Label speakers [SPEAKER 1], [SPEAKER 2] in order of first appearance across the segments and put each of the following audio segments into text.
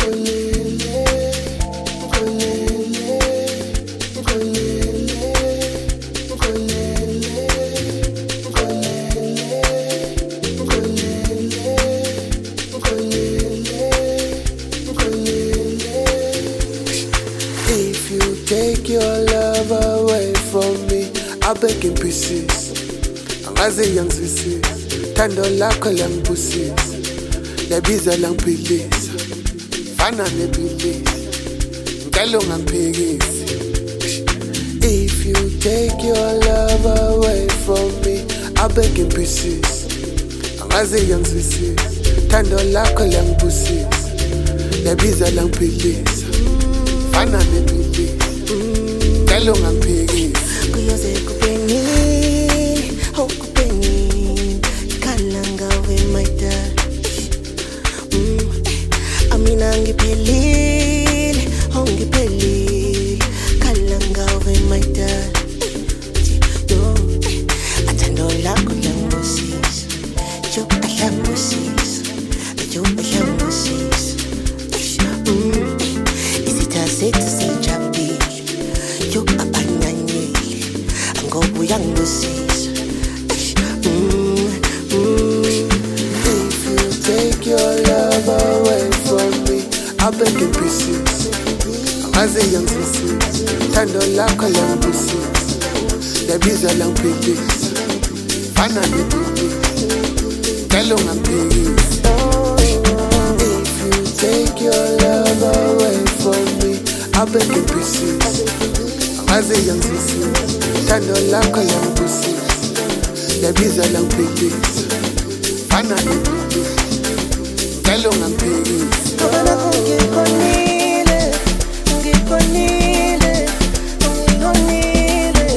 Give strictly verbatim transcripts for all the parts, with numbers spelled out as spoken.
[SPEAKER 1] If you take your love away from me, I beg in pieces. Angaze yangizwisisa, thando lakho langibusisa. Lebiza langiphilisa, fana nephilisa. Ngicela ungangiphikisi. If you take your love away from me, I beg in pieces. Angaze yangizwisisa, thando lakho langibusisa. Lebiza langiphilisa, fana nephilisa. Ngicela ungangiphikisi.
[SPEAKER 2] Kuyoze kupeni, oh kupeni, kalanga we my dad. Amina ngiphelile, oh ngiphelile, kalanga we my dad. Yo, athando lakho langibusisa, yo ahlangibusisa, yo ahlangibusisa. Isitha sethu sijabulile, yo abanyanyile, ngoba uyangibusisa.
[SPEAKER 1] If you take your love away from me, I beg in pieces. Angaze yangizwisisa, thando lakho langibusisa. Lebiza langiphilisa, fana nephilisa. Ngicela ungangiphikisi. If you take your love away from me, I beg in pieces. Angaze yangizwisisa, thando lakho langibusisa. Lebiza langiphilisa, fana nephilisa. Ngicela ungangiphikisi.
[SPEAKER 2] Ngoba ngikonile, ngikonile, ngikonile.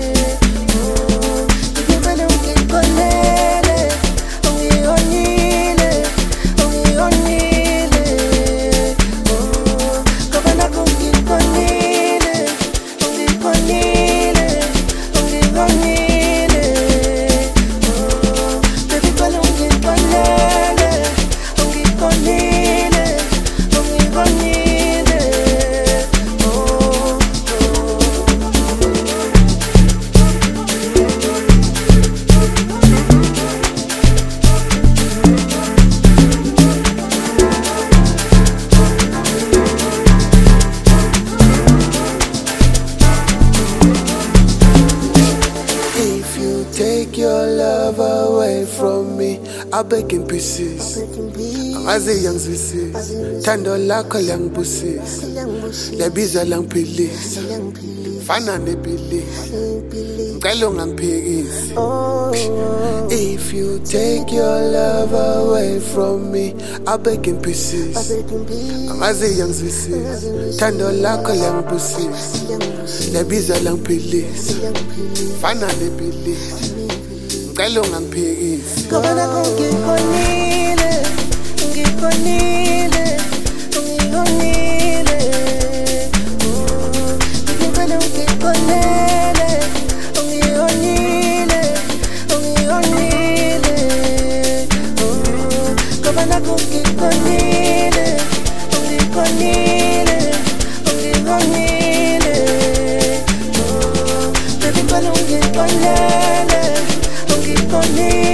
[SPEAKER 2] Ngicela ngikonile, ngikonile, ngikonile. Ngoba ngikonile, ngikonile, ngikonile. Baby, ngicela ngikonile, ngikonile, ngikonile.
[SPEAKER 1] If you take your love away from me, I beg in pieces. Angaze yangizwisisa, thando lakho langibusisa. Lebiza langiphilisa, fana nephilisa. Ngicela ungangiphikisi. If you take your love away from me, I beg in pieces. Angaze yangizwisisa, thando lakho langibusisa. Lebiza langiphilisa, fana nephilisa. Ngicela ungangiphikisi.
[SPEAKER 2] Ngoba ngikonile, ngikonile, ngikonile. Ngicela ngikonile, ngikonile, ngikonile. Ngoba ngikonile, ngikonile, ngikonile. Baby, ngicela ngikonile, ngikonile.